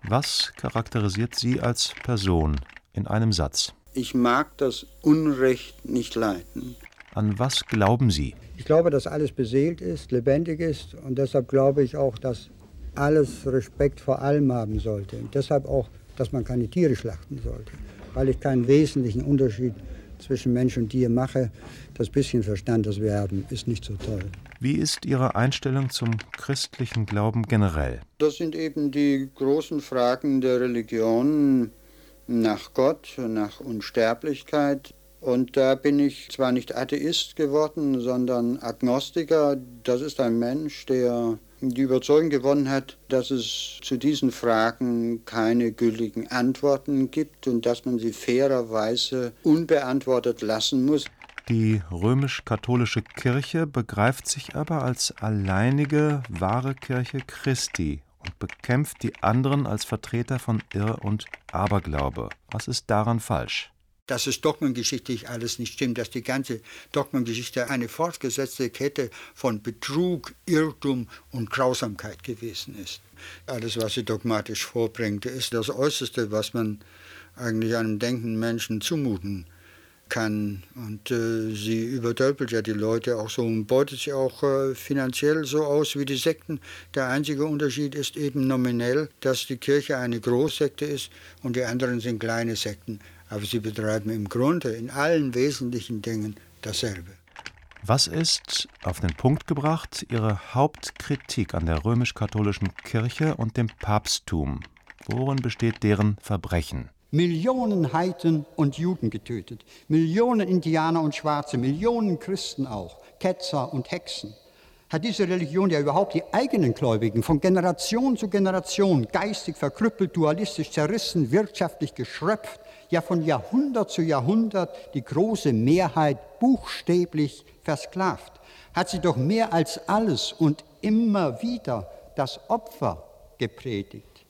Was charakterisiert Sie als Person in einem Satz? Ich mag das Unrecht nicht leiden. An was glauben Sie? Ich glaube, dass alles beseelt ist, lebendig ist und deshalb glaube ich auch, dass alles Respekt vor allem haben sollte. Und deshalb auch, dass man keine Tiere schlachten sollte, weil ich keinen wesentlichen Unterschied zwischen Mensch und Tier mache. Das bisschen Verstand, das wir haben, ist nicht so toll. Wie ist Ihre Einstellung zum christlichen Glauben generell? Das sind eben die großen Fragen der Religion nach Gott, nach Unsterblichkeit. Und da bin ich zwar nicht Atheist geworden, sondern Agnostiker. Das ist ein Mensch, der die Überzeugung gewonnen hat, dass es zu diesen Fragen keine gültigen Antworten gibt und dass man sie fairerweise unbeantwortet lassen muss. Die römisch-katholische Kirche begreift sich aber als alleinige, wahre Kirche Christi und bekämpft die anderen als Vertreter von Irr- und Aberglaube. Was ist daran falsch? Dass es dogmengeschichtlich alles nicht stimmt, dass die ganze Dogmengeschichte eine fortgesetzte Kette von Betrug, Irrtum und Grausamkeit gewesen ist. Alles, was sie dogmatisch vorbringt, ist das Äußerste, was man eigentlich einem denkenden Menschen zumuten kann. Und sie übertölpelt ja die Leute auch so und beutet sie auch finanziell so aus wie die Sekten. Der einzige Unterschied ist eben nominell, dass die Kirche eine Großsekte ist und die anderen sind kleine Sekten. Aber sie betreiben im Grunde in allen wesentlichen Dingen dasselbe. Was ist, auf den Punkt gebracht, Ihre Hauptkritik an der römisch-katholischen Kirche und dem Papsttum? Worin besteht deren Verbrechen? Millionen Heiden und Juden getötet, Millionen Indianer und Schwarze, Millionen Christen auch, Ketzer und Hexen. Hat diese Religion ja überhaupt die eigenen Gläubigen von Generation zu Generation geistig verkrüppelt, dualistisch zerrissen, wirtschaftlich geschröpft, ja von Jahrhundert zu Jahrhundert die große Mehrheit buchstäblich versklavt, hat sie doch mehr als alles und immer wieder das Opfer gepredigt.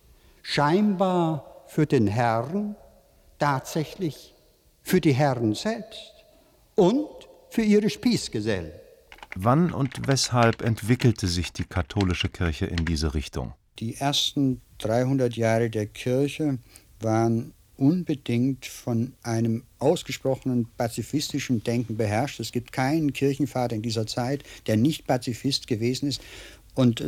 Scheinbar für den Herrn, tatsächlich für die Herren selbst und für ihre Spießgesellen. Wann und weshalb entwickelte sich die katholische Kirche in diese Richtung? Die ersten 300 Jahre der Kirche waren unbedingt von einem ausgesprochenen pazifistischen Denken beherrscht. Es gibt keinen Kirchenvater in dieser Zeit, der nicht Pazifist gewesen ist. Und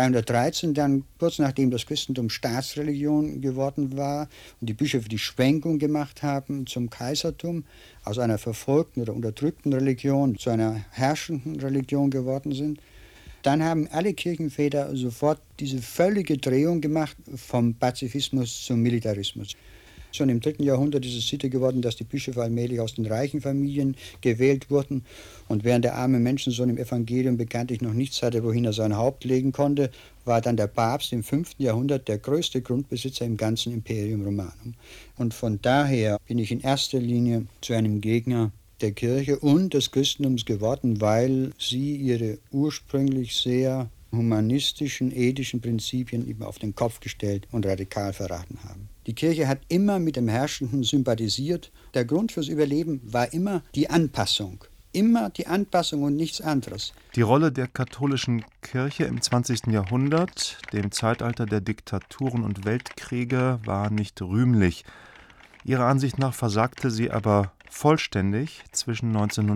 313 dann, kurz nachdem das Christentum Staatsreligion geworden war und die Bischöfe die Schwenkung gemacht haben zum Kaisertum, aus einer verfolgten oder unterdrückten Religion zu einer herrschenden Religion geworden sind, dann haben alle Kirchenväter sofort diese völlige Drehung gemacht vom Pazifismus zum Militarismus. Schon im 3. Jahrhundert ist es Sitte geworden, dass die Bischöfe allmählich aus den reichen Familien gewählt wurden. Und während der arme Menschensohn im Evangelium bekanntlich noch nichts hatte, wohin er sein Haupt legen konnte, war dann der Papst im 5. Jahrhundert der größte Grundbesitzer im ganzen Imperium Romanum. Und von daher bin ich in erster Linie zu einem Gegner der Kirche und des Christentums geworden, weil sie ihre ursprünglich sehr humanistischen, ethischen Prinzipien eben auf den Kopf gestellt und radikal verraten haben. Die Kirche hat immer mit dem Herrschenden sympathisiert. Der Grund fürs Überleben war immer die Anpassung. Immer die Anpassung und nichts anderes. Die Rolle der katholischen Kirche im 20. Jahrhundert, dem Zeitalter der Diktaturen und Weltkriege, war nicht rühmlich. Ihrer Ansicht nach versagte sie aber vollständig zwischen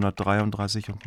1933 und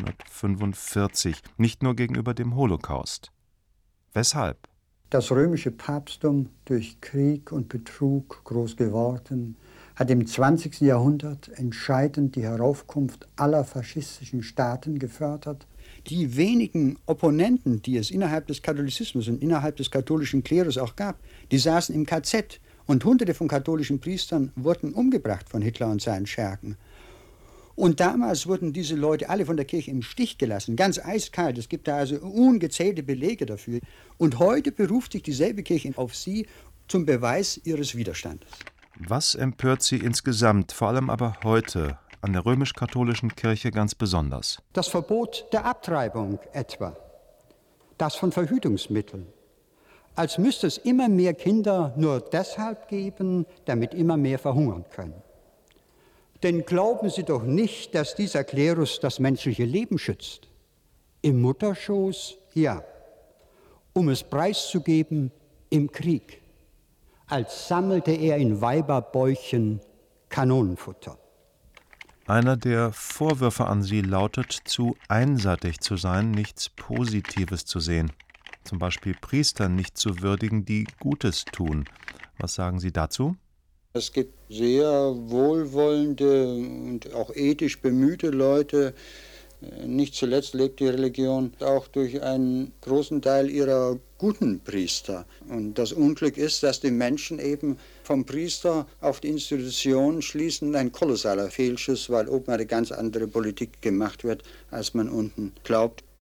1945, nicht nur gegenüber dem Holocaust. Weshalb? Das römische Papsttum, durch Krieg und Betrug groß geworden, hat im 20. Jahrhundert entscheidend die Heraufkunft aller faschistischen Staaten gefördert. Die wenigen Opponenten, die es innerhalb des Katholizismus und innerhalb des katholischen Klerus auch gab, die saßen im KZ und Hunderte von katholischen Priestern wurden umgebracht von Hitler und seinen Schergen. Und damals wurden diese Leute alle von der Kirche im Stich gelassen, ganz eiskalt. Es gibt da also ungezählte Belege dafür. Und heute beruft sich dieselbe Kirche auf sie zum Beweis ihres Widerstandes. Was empört Sie insgesamt, vor allem aber heute, an der römisch-katholischen Kirche ganz besonders? Das Verbot der Abtreibung etwa, das von Verhütungsmitteln. Als müsste es immer mehr Kinder nur deshalb geben, damit immer mehr verhungern können. Denn glauben Sie doch nicht, dass dieser Klerus das menschliche Leben schützt. Im Mutterschoß, ja. Um es preiszugeben, im Krieg. als sammelte er in Weiberbäuchen Kanonenfutter. Einer der Vorwürfe an sie lautet, zu einseitig zu sein, nichts Positives zu sehen. Zum Beispiel Priester nicht zu würdigen, die Gutes tun. Was sagen Sie dazu? Es gibt sehr wohlwollende und auch ethisch bemühte Leute. Nicht zuletzt lebt die Religion auch durch einen großen Teil ihrer guten Priester. Und das Unglück ist, dass die Menschen eben vom Priester auf die Institution schließen, ein kolossaler Fehlschuss, weil oben eine ganz andere Politik gemacht wird, als man unten glaubt.